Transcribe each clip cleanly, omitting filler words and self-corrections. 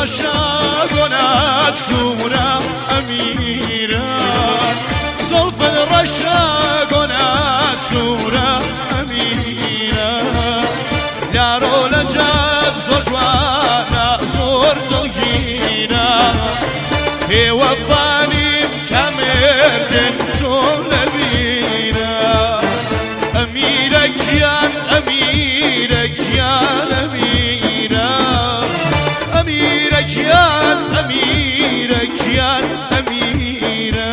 الرشاقونات سورة أميرة زلف الرشاقونات سورة أميرة دارو لجات زور جوانا زور دلگیرة هي وفاني تمر جنتون لبيرة أميرة كيان أميرة كيان أميرة أميرة كيان أميرة كيان أميرة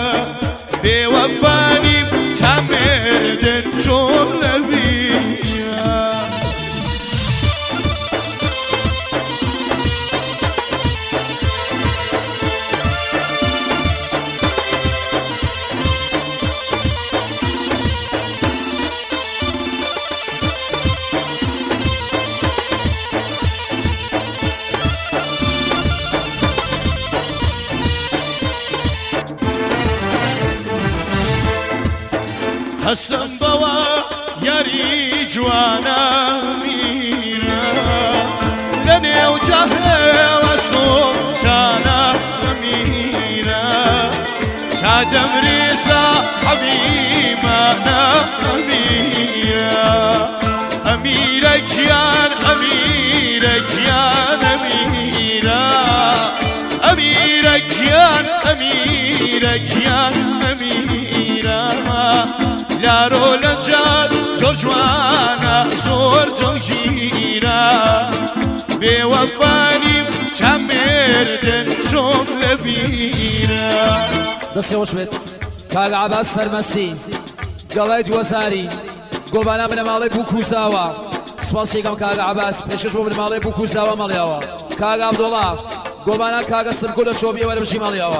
بوفاني تمر جنتون لبيرة حسن بوا یاری جوانا میرا لنه و جهل و سلطانا میرا شادم ریزا حبیبانا میرا امیرا کیان امیرا کیان امیرا امیرا کیان امیرا کیان امیرا لارو لجال زور جوانا زور دلگیرة بوفاني تمردن چون لبيرة دەستی خۆش بێت کاک عەباس سەرمەستی گەڵای دووەزاری گۆڵبانە بنەماڵەی بوو کوزاوە سپاسێکم کاک عەباس پێشکەش بۆ بنەماڵەی بوو کوزاوە مەڵیاوە کاک عەبدوڵڵا گۆڵبانە کاکە سرکۆ لە شۆبیە وەرەبژی مەڵیاوە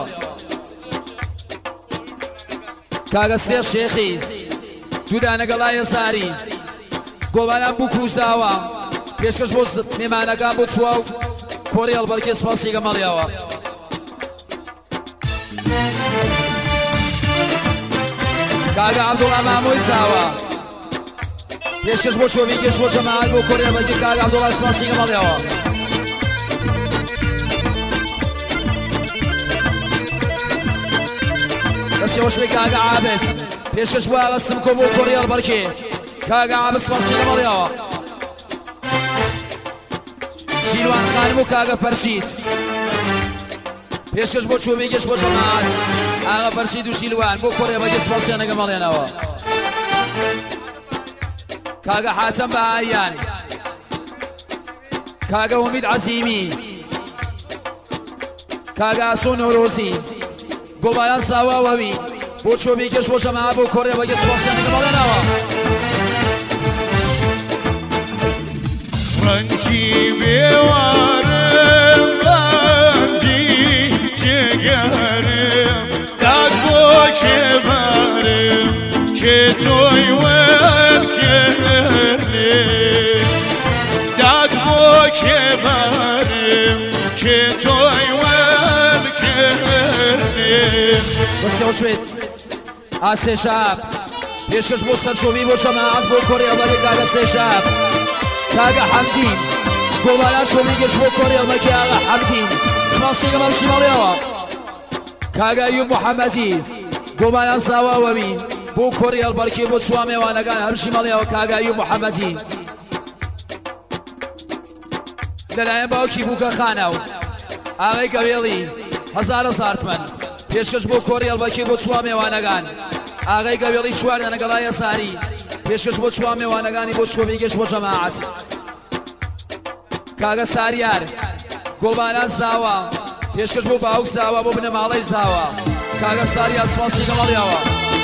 کاکە سێر شێخی دوودانە گەڵای زاری گۆڵبانە بوو کوزاوە پێشکەش بۆ نێمانەکان بۆ چووە و کۆڕی هەڵبەرکێ سپاسێکە مەڵیاوە کاکە عەبدوڵڵا مامۆی زاوە پێشکەش بۆ چۆبی گەشت بۆ جەماعەت بۆ کۆڕی هەڵبەرکێ کاکە عەبدوڵڵا سپاسێکە مەڵیاوە دەستی خۆش بێت کاکە عابد پێشکەش بۆ ئاغا سمکۆ بۆ کۆڕی هەڵبەرکێ کاکە عابد سپاسێکە مەڵیاوە ژیروان خانم و کاکە فەرشید پێشکەش بۆ چۆبی گەشت بۆ جەماعەت ئاغا فەرشید و ژیلوان بۆ کۆڕی هەڵبەرکێ سپاسیانەکە مەڵێنەوە کاکە حاتەم بەهاییان کاکە ئومید عەزیمی کاکە ئاسۆ نۆرۆزی گۆڵبانە زاواوەوی بۆ چۆبی گەشت بۆ جەماعەت بۆ کۆڕی هەڵبەرکێ سپاسیانەکە مەڵێنەوە ڕەنجی بێوارم ڕەنجی جێگەرم داد بۆ کێبارم کێ تۆی وەرکردێ داد بۆ کێبارم کێ تۆی وەرکردێ دەستی خۆش بێت ئاسێ شاب پێشکەش بۆ سەرچۆبی بۆ جەماعەت بۆ کۆڕی هەڵبەرکێ کاکە سێ شاب کاکە حەمدین گۆڵبانە چۆبی گەشت بۆ کۆڕی هەڵبەرکێ ئاغا حەمدین سپاسێکە مەڵشی مەڵیاوە کاکە ئەیوب موحەممەدی گۆڵبانە زاواوەوی بۆ کۆڕی هەڵبەرکێ بۆ چوار میوانەکان هەمشی مەڵیاوە کاکە ئەیوب موحەممەدی لەلایەن باوکی بووکە خانە و ئاغای گەوێڵی هەزار تمەن پێشکەش بۆ کۆڕی هەڵبەرکێ بۆ چوار میوانەکان ئاغای گەوێڵی چواردانە گەڵای زاری پێشکەش بۆ چوار میوانەکانی بۆ چۆبی گەشت بۆ جەماعەت کاکە ساریار گۆڵبانە زاوە پێشکەش بۆ باوک زاوە بۆ بنەماڵەی زاوە کاکە ساریار سپاسێکە مەڵیاوە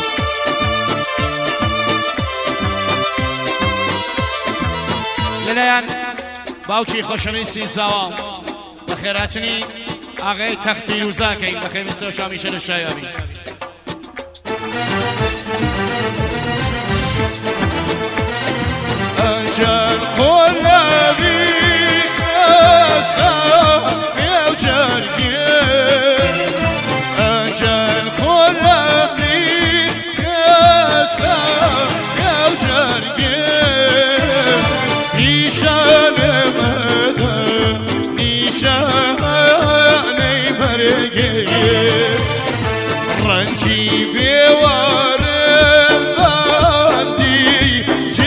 لەلایەن باوکی خۆشەویستی زاوە بە خێراتنی ئاغای تەختی و زاکەین بە خێرمەستەوە شامیشە لە شایابی ئەجەل خۆلەوی خەسە پێو جەرگێ ئەجەل خۆلەوی خەسە پێو جەرگێ نیشانە مەدە نیشانە کی بیوارم بندی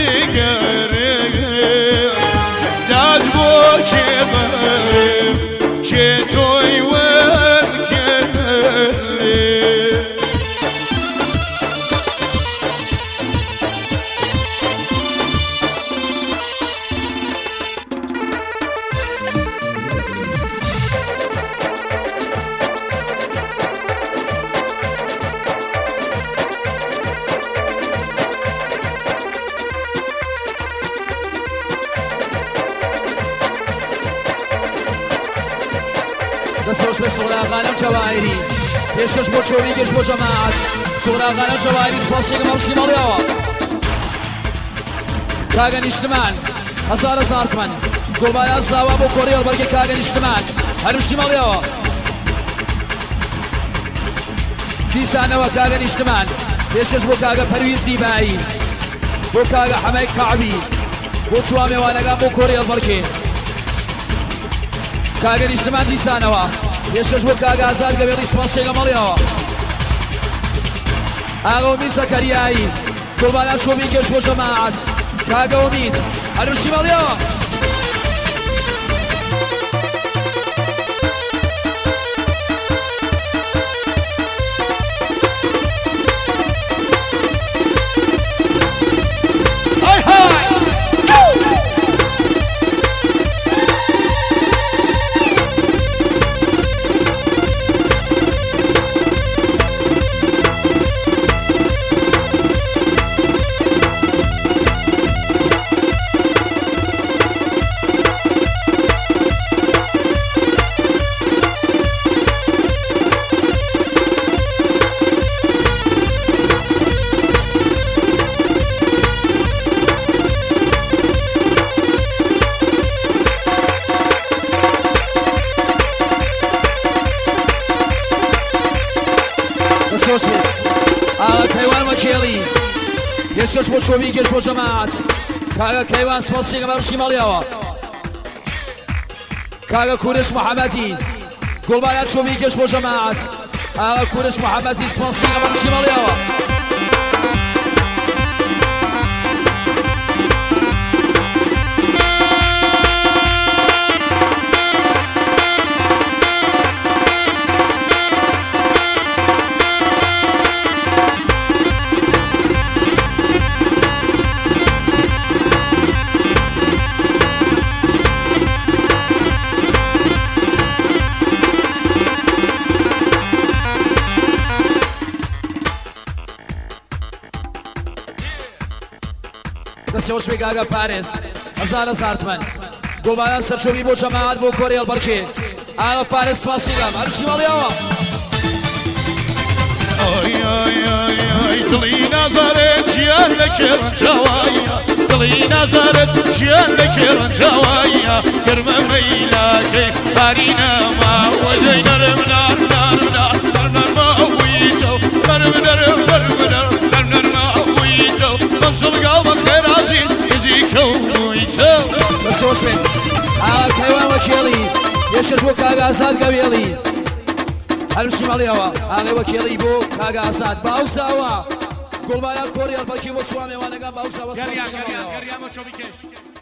جگره داد بو که برم که توی ور کرده دستوش به سودا غالم جواهری پیشکش با چوبیگش با جماعت سودا غالم جواهری سپاس شکم هم شیمالی آوا کاغن اجتماع هزار من گلبای از زاوا با کوریال برگه کاغن اجتماع هرم شیمالی آوا دیسانه و کاغن اجتماع پیشکش با کاغن پرویزی بایی با کاغن حمای کعبی با چوامی وانگان با کوریال برگه کاغن اجتماع دیسانه و پیشکش با کاغن آزاد گبیلی سپاس شکم مالی آوا آقا امید زکریایی گلبای شوبیگش با جماعت کاغن امید هرم شیمالی آوا آقا کیوان وکیلی پیشکش با شوبیگش با جماعت کاغا کیوان سپاس شکم هم شیمالی آوا کاغا کورش محمدی گلبای شوبیگش با جماعت آقا کورش محمدی سپاس شکم هم شیمالی آوا دستیوش به کاغا فارس هزار من گلبای سرچوبی با جماعت با کوریال برکه آقا فارس سپاس شکم هرم شیمالی آوا آی آی آی آی دلی نظرت جیان بکرن جوایا دلی نظرت جیان بکرن جوایا گرم میلاکی بارینه ما و دی نرم نار نار نار نار نار ما ویتو نرم نرم نرم نرم نرم نرم ما ویتو منصور قلب خیر عزیز ازی کون ویتو دستیوش به آقا کیوان وکیلی پیشکش با کاغا آزاد گبیلی هرم شیمالی آوا آقا وکیلی بو کاغا آزاد باوس آوا گلبای کوریال برکی و سوامی وانگان باوس آوا سپاس شکم مالی آوا گریه ما چوبیگش